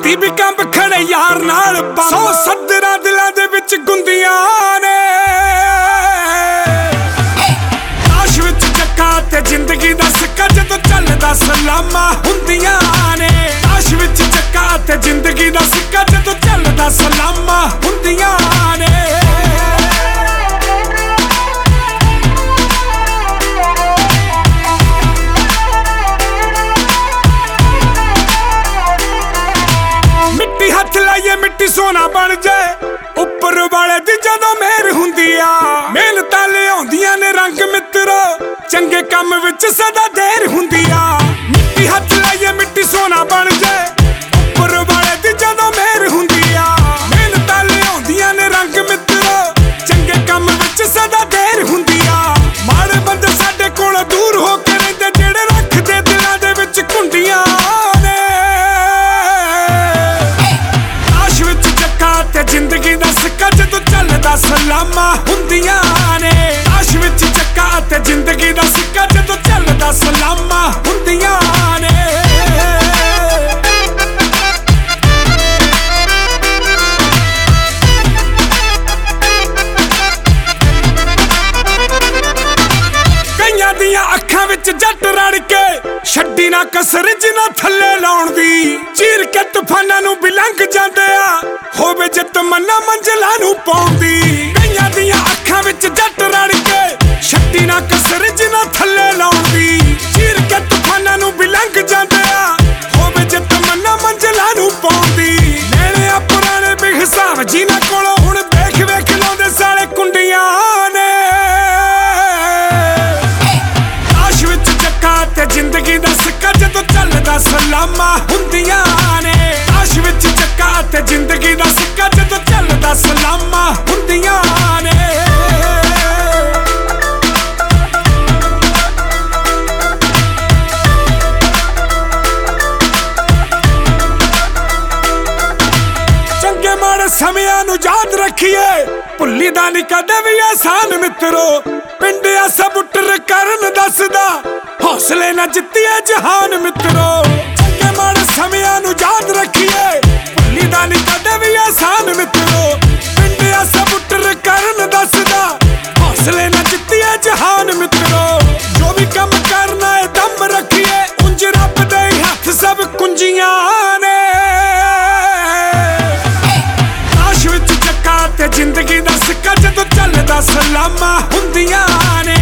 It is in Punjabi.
ਧਰਤੀ ਵੀ ਕੰਬ ਖੜੇ ਯਾਰ ਨਾਲ ਬੰਮ। 100 ਸੱਦਰਾਂ ਦਿਲਾਂ ਦੇ ਵਿੱਚ ਗੁੰਦੀਆਂ ਨੇ। ਲਾਸ਼ ਵਿੱਚ ਚੱਕਾ ਤੇ ਜ਼ਿੰਦਗੀ ਦਾ ਸਿੱਕਾ ਜਦੋਂ ਚੱਲਦਾ ਸਲਾਮਾਂ ਹੁੰਦੀਆਂ ਨੇ। ਲਾਸ਼ ਵਿੱਚ ਚੱਕਾ ਤੇ ਜ਼ਿੰਦਗੀ ਦਾ ਸਿੱਕਾ ਜਦੋਂ ਚੱਲਦਾ ਸਲਾਮਾਂ ਹੁੰਦੀਆਂ ਨੇ। ਹੱਥ ਲਾਈਏ ਮਿੱਟੀ ਸੋਨਾ ਬਣ ਜਾਏ। ਉੱਪਰ ਵਾਲੇ ਦੀ ਜਦੋਂ ਮਿਹਰ ਹੁੰਦੀ ਆ। ਮਿਹਨਤਾਂ ਲਿਆਉਂਦੀਆਂ ਨੇ ਰੰਗ ਮਿੱਤਰੋ, ਚੰਗੇ ਕੰਮ ਵਿੱਚ ਸਦਾ ਦੇਰ ਹੁੰਦੀ ਆ। ਮਿੱਟੀ ਹੱਥ ਲਾਈਏ ਮਿੱਟੀ ਸੋਨਾ ਬਣ ਜਾਏ। ਉੱਪਰ ਵਾਲੇ ਦੀ ਜਦੋਂ ਮਿਹਰ ਹੁੰਦੀ ਆ। ਮਿਹਨਤਾਂ ਲਿਆਉਂਦੀਆਂ ਨੇ ਰੰਗ ਮਿੱਤਰੋ, ਚੰਗੇ ਕੰਮ ਵਿੱਚ ਸਦਾ ਦੇਰ ਹੁੰਦੀ ਆ। ਮਾੜੇ ਬੰਦੇ ਸਾਡੇ ਕੋਲ ਦੂਰ ਹੋ ਕੇ ਰਹਿੰਦੇ, ਜਿਹੜੇ ਰੱਖਦੇ ਦਿਲਾਂ ਦੇ ਵਿੱਚ ਘੁੰਡੀਆਂ ਨੇ। ਤੇ ਜ਼ਿੰਦਗੀ ਦਾ ਸਿੱਕਾ ਜਦੋਂ ਚੱਲਦਾ ਸਲਾਮਾਂ ਹੁੰਦੀਆਂ ਨੇ। ਲਾਸ਼ ਵਿੱਚ ਚੱਕਾ ਤੇ ਜ਼ਿੰਦਗੀ ਦਾ ਸਿੱਕਾ ਜਦੋਂ ਚੱਲਦਾ ਸਲਾਮਾਂ ਹੁੰਦੀਆਂ ਨੇ। ਕਈਆਂ ਦੀਆਂ ਅੱਖਾਂ ਵਿੱਚ ਜੱਟ ਰੜ ਕੇ ਛੱਡੀ ਨਾ ਕਸਰ ਜਿਨ੍ਹਾਂ ਥੱਲੇ ਲਾਉਣ ਦੀ। ਚੀਰ ਕੇ ਤੂਫਾਨਾਂ ਨੂੰ ਵੀ ਲੰਘ ਜਾਂਦੇ ਆ, ਹੋਵੇ ਜੇ ਤਮੰਨਾ ਮੰਜ਼ਿਲਾਂ ਨੂੰ ਪਾਉਂਦੀ। ਕਈਆਂ ਦੀਆਂ ਅੱਖਾਂ ਵਿੱਚ ਜੱਟ ਰੜ ਕੇ ਛੱਡੀ ਨਾ ਕਸਰ ਜਿਨ੍ਹਾਂ ਥੱਲੇ ਲਾਉਣ ਦੀ। ਚੀਰ ਕੇ ਤੂਫਾਨਾਂ ਨੂੰ ਵੀ ਲੰਘ ਜਾਂਦੇ ਆ, ਹੋਵੇ ਜੇ ਤਮੰਨਾ ਮੰਜ਼ਿਲਾਂ ਨੂੰ ਪਾਉਂਦੀ। ਨੇੜੇ ਆ ਪੁਰਾਣੇ ਬੇਹਿਸਾਬ ਜਿਨ੍ਹਾਂ ਕੋਲੋਂ ਹੁਣ ਵੇਖ ਵੇਖ ਲਾਉਂਦੇ ਸਾਲੇ ਕੁੰਡੀਆਂ ਨੇ। ਲਾਸ਼ ਵਿੱਚ ਚੱਕਾ ਤੇ ਜ਼ਿੰਦਗੀ ਦਾ ਸਿੱਕਾ ਜਦੋਂ ਚੱਲਦਾ ਸਲਾਮਾਂ ਹੁੰਦੀਆਂ ਨੇ। ਲਾਸ਼ ਵਿੱਚ ਚੱਕਾ ਤੇ ਜ਼ਿੰਦਗੀ ਦਾ ਸਿੱਕਾ ਜਦੋਂ ਚੱਲਦਾ ਸਲਾਮਾਂ ਹੁੰਦੀਆਂ ਨੇ। ਚੰਗੇ ਮਾੜੇ ਸਮਿਆਂ ਨੂੰ ਯਾਦ ਰੱਖੀਏ, ਭੁੱਲੀ ਦਾ ਨੀ ਕਦੇ ਵੀ ਆਸਾਨ ਮਿੱਤਰੋ। ਪਿੰਡਿਆ ਸਬੂਟਰ ਕਰਨ ਦੱਸਦਾ, ਹੌਸਲੇ ਨਾ ਜਿੱਤੀਏ ਜਹਾਨ ਮਿੱਤਰੋ। ਚੰਗੇ ਮਾੜੇ ਸਮਿਆਂ ਨੂੰ ਯਾਦ ਰੱਖੀਏ, ਭੁੱਲੀ ਦਾ ਨੀ ਕਦੇ ਵੀ ਆਸਾਨ ਮਿੱਤਰੋ। ਪਿੰਡਿਆ ਸਬੂਟਰ ਕਰਨ ਦੱਸਦਾ, ਹੌਸਲੇ ਨਾ ਜਿੱਤੀਏ ਜਹਾਨ ਮਿੱਤਰੋ। ਜੋ ਵੀ ਕੰਮ ਕਰਨਾ ਏ ਦਮ ਰੱਖੀਏ, ਉਂਝ ਰੱਬ ਦੇ ਹੱਥ ਸਭ ਕੁੰਜੀਆਂ ਨੇ। ਲਾਸ਼ ਵਿੱਚ ਚੱਕਾ ਤੇ ਜ਼ਿੰਦਗੀ ਦਾ ਸਿੱਕਾ ਜਦੋਂ ਚੱਲਦਾ ਸਲਾਮਾਂ ਹੁੰਦੀਆਂ ਨੇ।